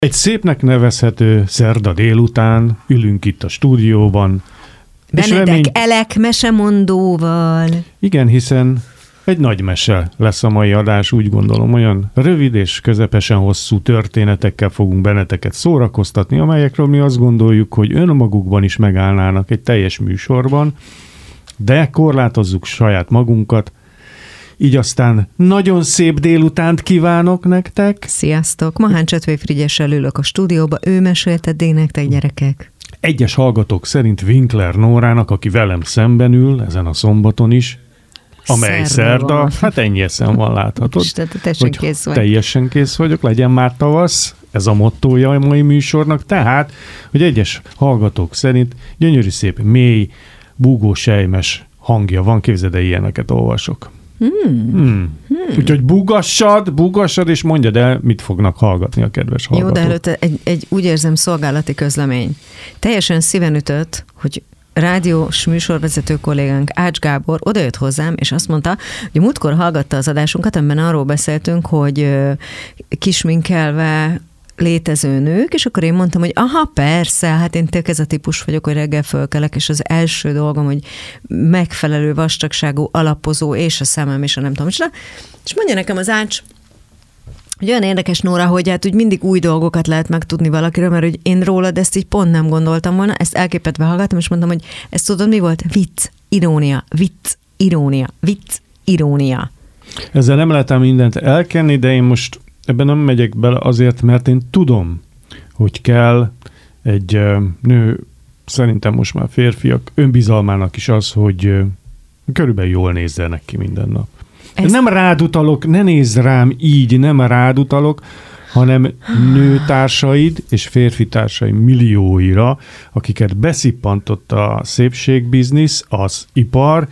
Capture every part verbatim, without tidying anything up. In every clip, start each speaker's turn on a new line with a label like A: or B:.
A: Egy szépnek nevezhető szerda délután ülünk itt a stúdióban.
B: Benedek remény... Elek mesemondóval.
A: Igen, hiszen egy nagy mese lesz a mai adás, úgy gondolom, olyan rövid és közepesen hosszú történetekkel fogunk benneteket szórakoztatni, amelyekről mi azt gondoljuk, hogy önmagukban is megállnának egy teljes műsorban, de korlátozzuk saját magunkat. Így aztán nagyon szép délutánt kívánok nektek.
B: Sziasztok! Mahán Csetvei Frigyessel ülök a stúdióba, ő mesélt eddig nektek, gyerekek.
A: Egyes hallgatók szerint Winkler Nórának, aki velem szemben ül, ezen a szombaton is, amely szerda, szerda hát ennyi eszem van, láthatod.
B: Isten, teljesen kész vagy.
A: Teljesen kész vagyok, legyen már tavasz, ez a mottója a mai műsornak, tehát, hogy egyes hallgatók szerint gyönyörű szép, mély, búgósejmes hangja van, képzeld el, ilyeneket olvasok. Hmm. Hmm. Hmm. Úgyhogy búgassad, búgassad, és mondjad el, mit fognak hallgatni a kedves hallgatók.
B: Jó, de előtte egy, egy úgy érzem szolgálati közlemény. Teljesen szíven ütött, hogy rádiós műsorvezető kollégánk Ács Gábor odajött hozzám, és azt mondta, hogy múltkor hallgatta az adásunkat, amiben arról beszéltünk, hogy kisminkelve létező nők, és akkor én mondtam, hogy aha, persze, hát én tényleg ez a típus vagyok, hogy reggel fölkelek, és az első dolgom, hogy megfelelő vastagságú alapozó, és a szemem, és a nem tudom, és mondja nekem az Ács, hogy olyan érdekes, Nóra, hogy hát úgy mindig új dolgokat lehet megtudni valakiről, mert hogy én rólad ezt így pont nem gondoltam volna, ezt elképedve hallgattam, és mondtam, hogy ezt tudod, mi volt? Vicc, irónia, vicc, irónia, vicc, irónia.
A: Ezzel nem lehetem mindent elkenni, de én most ebben nem megyek bele azért, mert én tudom, hogy kell egy nő, szerintem most már férfiak önbizalmának is az, hogy körülbelül jól nézzenek ki minden nap. Ez... Nem rád utalok, ne nézz rám így, nem rád utalok, hanem nőtársaid és férfitársaid millióira, akiket beszippantott a szépségbiznisz, az ipar,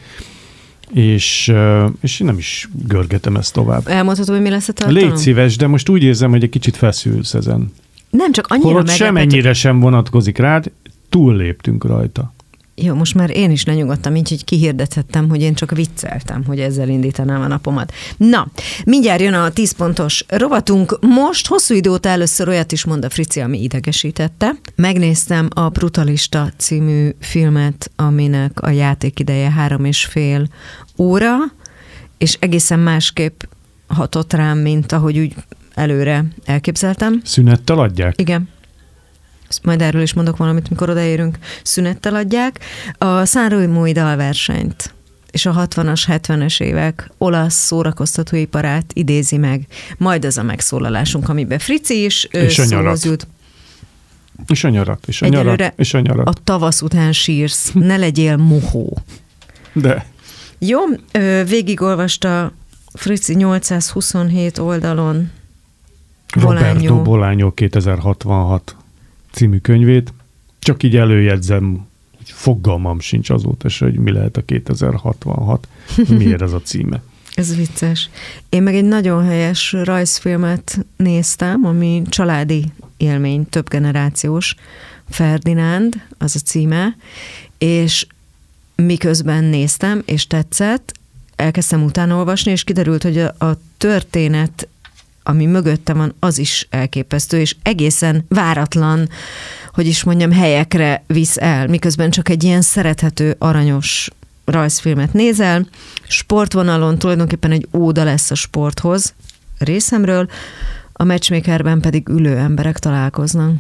A: és, és én nem is görgetem ezt tovább.
B: Elmondhatod, hogy mi lesz a tartalom?
A: Légy szíves, de most úgy érzem, hogy egy kicsit feszülsz ezen.
B: Nem, csak annyira
A: meglepett. Semennyire sem vonatkozik rád, túlléptünk rajta.
B: Jó, most már én is lenyugodtam, így, hogy kihirdethettem, hogy én csak vicceltem, hogy ezzel indítanám a napomat. Na, mindjárt jön a tíz pontos rovatunk. Most hosszú idő óta először olyat is mond a Frici, ami idegesítette. Megnéztem a Brutalista című filmet, aminek a játékideje három és fél óra, és egészen másképp hatott rám, mint ahogy úgy előre elképzeltem.
A: Szünettel adják?
B: Igen. Majd erről is mondok valamit, mikor odaérünk, szünettel adják. A Sanremói dalversenyt és a hatvanas, hetvenes évek olasz szórakoztatóiparát idézi meg. Majd az a megszólalásunk, amiben Frici is
A: és szóhoz jut. És a nyarat, és a nyarat, és a nyarat.
B: A tavasz után sírsz, ne legyél mohó.
A: De.
B: Jó, végigolvasta Frici nyolcszázhuszonhét oldalon
A: Roberto Bolaño kétezer-hatvanhat című könyvét. Csak így előjegyzem, hogy fogalmam sincs azóta se, hogy mi lehet a kétezer-hatvanhat. Miért ez a címe?
B: Ez vicces. Én meg egy nagyon helyes rajzfilmet néztem, ami családi élmény, több generációs. Ferdinánd, az a címe, és miközben néztem, és tetszett, elkezdtem utána olvasni, és kiderült, hogy a, a történet, ami mögötte van, az is elképesztő, és egészen váratlan, hogy is mondjam, helyekre visz el, miközben csak egy ilyen szerethető, aranyos rajzfilmet nézel. Sportvonalon tulajdonképpen egy óda lesz a sporthoz részemről, a matchmakerben pedig ülő emberek találkoznak.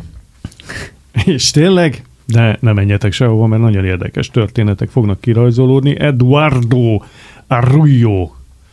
A: És tényleg? De ne menjetek sehova, mert nagyon érdekes történetek fognak kirajzolódni. Eduardo Arroyo.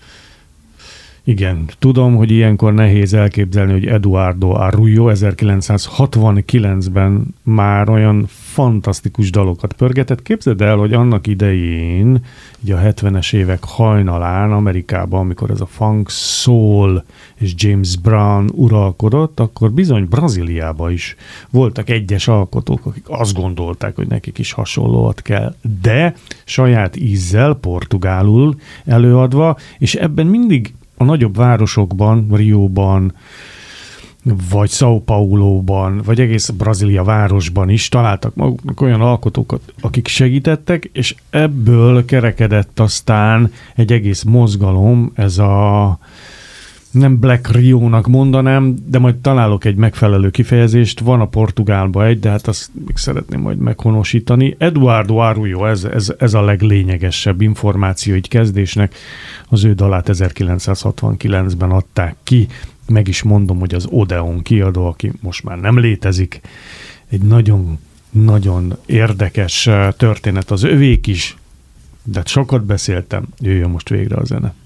A: Igen, tudom, hogy ilyenkor nehéz elképzelni, hogy Eduardo Arroyo ezerkilencszázhatvankilencben már olyan fantasztikus dalokat pörgetett. Képzeld el, hogy annak idején, ugye a hetvenes évek hajnalán Amerikában, amikor ez a funk, soul és James Brown uralkodott, akkor bizony Brazíliában is voltak egyes alkotók, akik azt gondolták, hogy nekik is hasonlóat kell, de saját ízzel, portugálul előadva, és ebben mindig a nagyobb városokban, Rióban, vagy São Pauloban, vagy egész Brazília városban is találtak maguknak olyan alkotókat, akik segítettek, és ebből kerekedett aztán egy egész mozgalom, ez a nem Black Rio-nak mondanám, de majd találok egy megfelelő kifejezést. Van a portugálban egy, de hát azt még szeretném majd meghonosítani. Eduardo Arroyo, ez, ez, ez a leglényegesebb információ egy kezdésnek. Az ő dalát ezerkilencszázhatvankilencben adták ki. Meg is mondom, hogy az Odeon kiadó, aki most már nem létezik. Egy nagyon, nagyon érdekes történet az övék is, de sokat beszéltem, jöjjön most végre a zene.